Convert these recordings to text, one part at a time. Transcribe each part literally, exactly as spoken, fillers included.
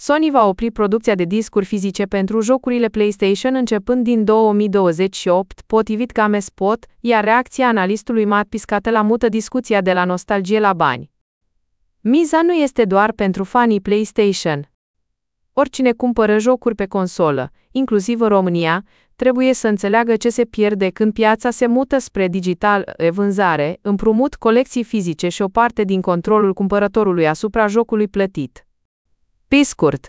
Sony va opri producția de discuri fizice pentru jocurile PlayStation începând din două mii douăzeci și opt, potrivit GameSpot, iar reacția analistului Matt Piscatella mută discuția de la nostalgie la bani. Miza nu este doar pentru fanii PlayStation. Oricine cumpără jocuri pe consolă, inclusiv în România, trebuie să înțeleagă ce se pierde când piața se mută spre digital, e-vânzare, împrumut, colecții fizice și o parte din controlul cumpărătorului asupra jocului plătit. Pe scurt,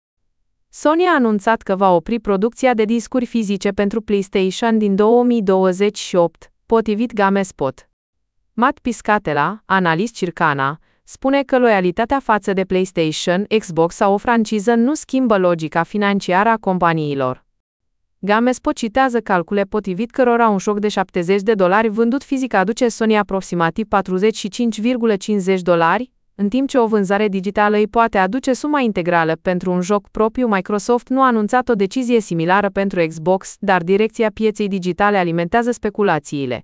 Sony a anunțat că va opri producția de discuri fizice pentru PlayStation din două mii douăzeci și opt, potrivit GameSpot. Matt Piscatella, analist Circana, spune că loialitatea față de PlayStation, Xbox sau o franciză nu schimbă logica financiară a companiilor. GameSpot citează calcule potrivit cărora un joc de șaptezeci de dolari vândut fizic aduce Sony aproximativ patruzeci și cinci virgulă cincizeci dolari, în timp ce o vânzare digitală îi poate aduce suma integrală pentru un joc propriu. Microsoft nu a anunțat o decizie similară pentru Xbox, dar direcția pieței digitale alimentează speculațiile.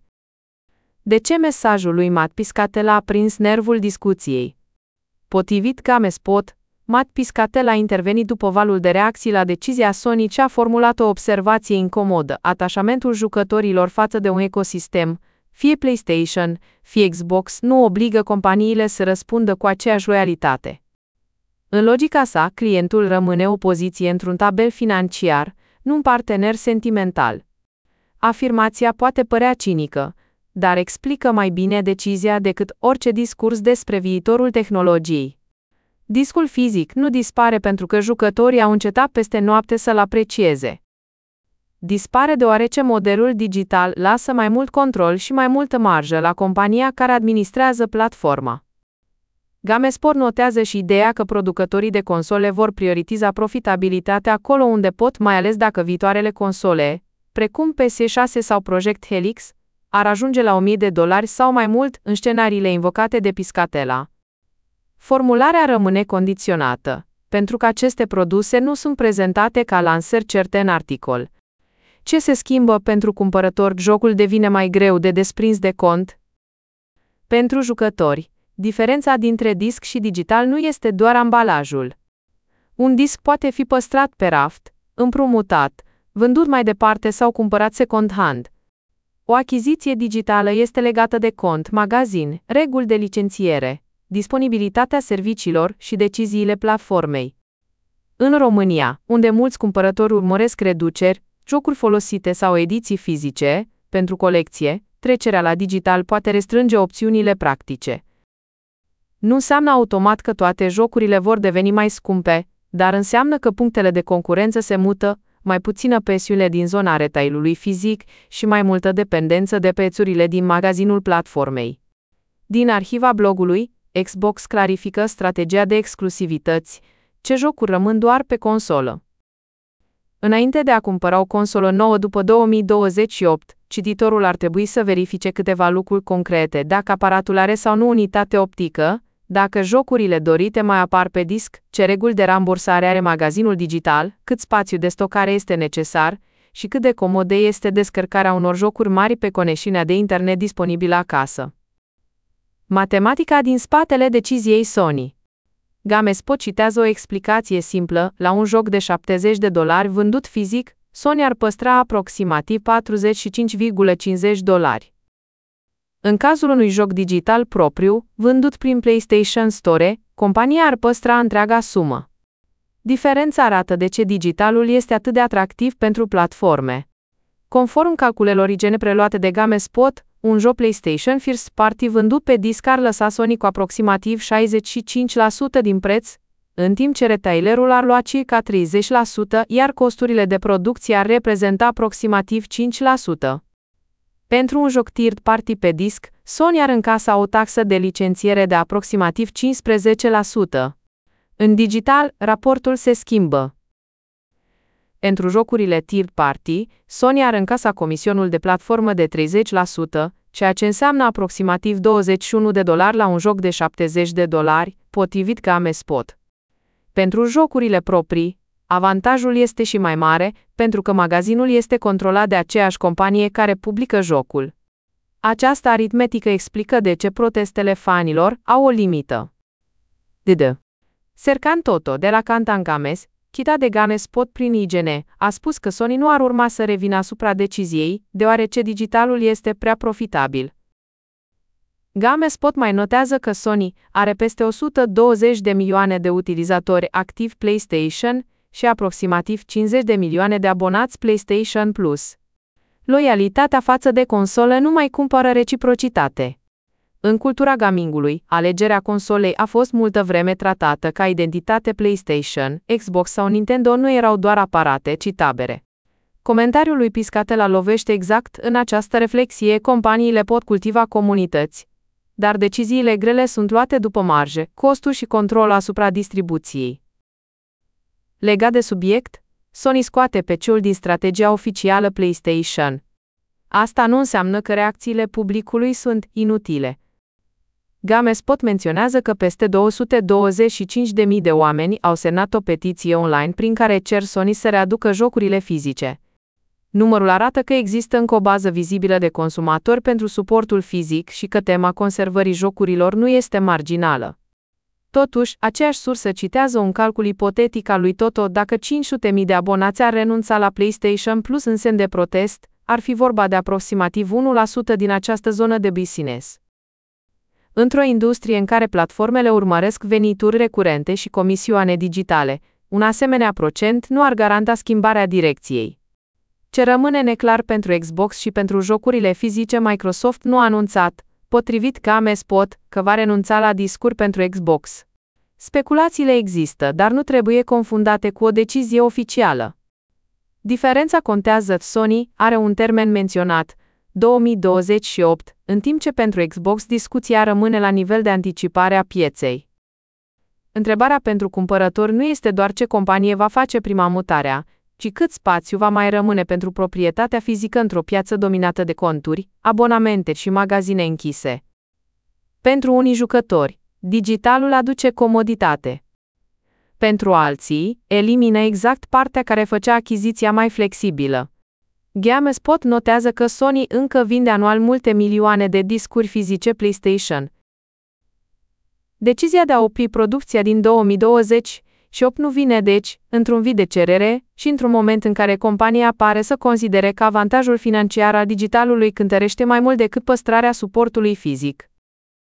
De ce mesajul lui Matt Piscatella a prins nervul discuției? Potrivit GameSpot, Matt Piscatella a intervenit după valul de reacții la decizia Sony ce a formulat o observație incomodă: atașamentul jucătorilor față de un ecosistem, fie PlayStation, fie Xbox, nu obligă companiile să răspundă cu aceeași loialitate. În logica sa, clientul rămâne o poziție într-un tabel financiar, nu un partener sentimental. Afirmația poate părea cinică, dar explică mai bine decizia decât orice discurs despre viitorul tehnologiei. Discul fizic nu dispare pentru că jucătorii au încetat peste noapte să-l aprecieze. Dispare deoarece modelul digital lasă mai mult control și mai multă marjă la compania care administrează platforma. GameSpot notează și ideea că producătorii de console vor prioritiza profitabilitatea acolo unde pot, mai ales dacă viitoarele console, precum P S șase sau Project Helix, ar ajunge la o mie de dolari sau mai mult în scenariile invocate de Piscatella. Formularea rămâne condiționată, pentru că aceste produse nu sunt prezentate ca lansări certe în articol. Ce se schimbă pentru cumpărător? Jocul devine mai greu de desprins de cont? Pentru jucători, diferența dintre disc și digital nu este doar ambalajul. Un disc poate fi păstrat pe raft, împrumutat, vândut mai departe sau cumpărat second-hand. O achiziție digitală este legată de cont, magazin, reguli de licențiere, disponibilitatea serviciilor și deciziile platformei. În România, unde mulți cumpărători urmăresc reduceri, jocuri folosite sau ediții fizice, pentru colecție, trecerea la digital poate restrânge opțiunile practice. Nu înseamnă automat că toate jocurile vor deveni mai scumpe, dar înseamnă că punctele de concurență se mută, mai puțină presiune din zona retailului fizic și mai multă dependență de prețurile din magazinul platformei. Din arhiva blogului, Xbox clarifică strategia de exclusivități, ce jocuri rămân doar pe consolă. Înainte de a cumpăra o consolă nouă după două mii douăzeci și opt, cititorul ar trebui să verifice câteva lucruri concrete: dacă aparatul are sau nu unitate optică, dacă jocurile dorite mai apar pe disc, ce reguli de rambursare are magazinul digital, cât spațiu de stocare este necesar și cât de comodă este descărcarea unor jocuri mari pe conexiunea de internet disponibilă acasă. Matematica din spatele deciziei Sony. GameSpot citează o explicație simplă: la un joc de șaptezeci de dolari vândut fizic, Sony ar păstra aproximativ patruzeci și cinci virgulă cincizeci dolari. În cazul unui joc digital propriu, vândut prin PlayStation Store, compania ar păstra întreaga sumă. Diferența arată de ce digitalul este atât de atractiv pentru platforme. Conform calculelor origine preluate de GameSpot, un joc PlayStation First Party vândut pe disc ar lăsa Sony cu aproximativ șaizeci și cinci la sută din preț, în timp ce retailerul ar lua circa treizeci la sută, iar costurile de producție ar reprezenta aproximativ cinci la sută. Pentru un joc third party pe disc, Sony ar încasa o taxă de licențiere de aproximativ cincisprezece la sută. În digital, raportul se schimbă. Pentru jocurile third party, Sony ar încasa comisionul de platformă de treizeci la sută, ceea ce înseamnă aproximativ douăzeci și unu de dolari la un joc de șaptezeci de dolari, potrivit GameSpot. Pentru jocurile proprii, avantajul este și mai mare, pentru că magazinul este controlat de aceeași companie care publică jocul. Această aritmetică explică de ce protestele fanilor au o limită. D D. Serkan Toto, de la Kantar Games, chitat de GameSpot prin I G N, a spus că Sony nu ar urma să revină asupra deciziei, deoarece digitalul este prea profitabil. GameSpot mai notează că Sony are peste o sută douăzeci de milioane de utilizatori activi PlayStation și aproximativ cincizeci de milioane de abonați PlayStation Plus. Loialitatea față de consolă nu mai cumpără reciprocitate. În cultura gamingului, alegerea consolei a fost multă vreme tratată ca identitate PlayStation, Xbox sau Nintendo nu erau doar aparate, ci tabere. Comentariul lui Piscatella lovește exact în această reflexie. Companiile pot cultiva comunități, dar deciziile grele sunt luate după marje, costuri și control asupra distribuției. Legat de subiect, Sony scoate P C-ul din strategia oficială PlayStation. Asta nu înseamnă că reacțiile publicului sunt inutile. GameSpot menționează că peste două sute douăzeci și cinci de mii de oameni au semnat o petiție online prin care cer Sony să readucă jocurile fizice. Numărul arată că există încă o bază vizibilă de consumatori pentru suportul fizic și că tema conservării jocurilor nu este marginală. Totuși, aceeași sursă citează un calcul ipotetic al lui Toto: dacă cinci sute de mii de abonați ar renunța la PlayStation Plus în semn de protest, ar fi vorba de aproximativ unu la sută din această zonă de business. Într-o industrie în care platformele urmăresc venituri recurente și comisioane digitale, un asemenea procent nu ar garanta schimbarea direcției. Ce rămâne neclar pentru Xbox și pentru jocurile fizice, Microsoft nu a anunțat, potrivit GameSpot, că va renunța la discuri pentru Xbox. Speculațiile există, dar nu trebuie confundate cu o decizie oficială. Diferența contează: Sony are un termen menționat, două mii douăzeci și opt, în timp ce pentru Xbox discuția rămâne la nivel de anticipare a pieței. Întrebarea pentru cumpărător nu este doar ce companie va face prima mutarea, ci cât spațiu va mai rămâne pentru proprietatea fizică într-o piață dominată de conturi, abonamente și magazine închise. Pentru unii jucători, digitalul aduce comoditate. Pentru alții, elimină exact partea care făcea achiziția mai flexibilă. GameSpot notează că Sony încă vinde anual multe milioane de discuri fizice PlayStation. Decizia de a opri producția din două mii douăzeci și opt nu vine deci, într-un vid de cerere, și într-un moment în care compania pare să considere că avantajul financiar al digitalului cântărește mai mult decât păstrarea suportului fizic.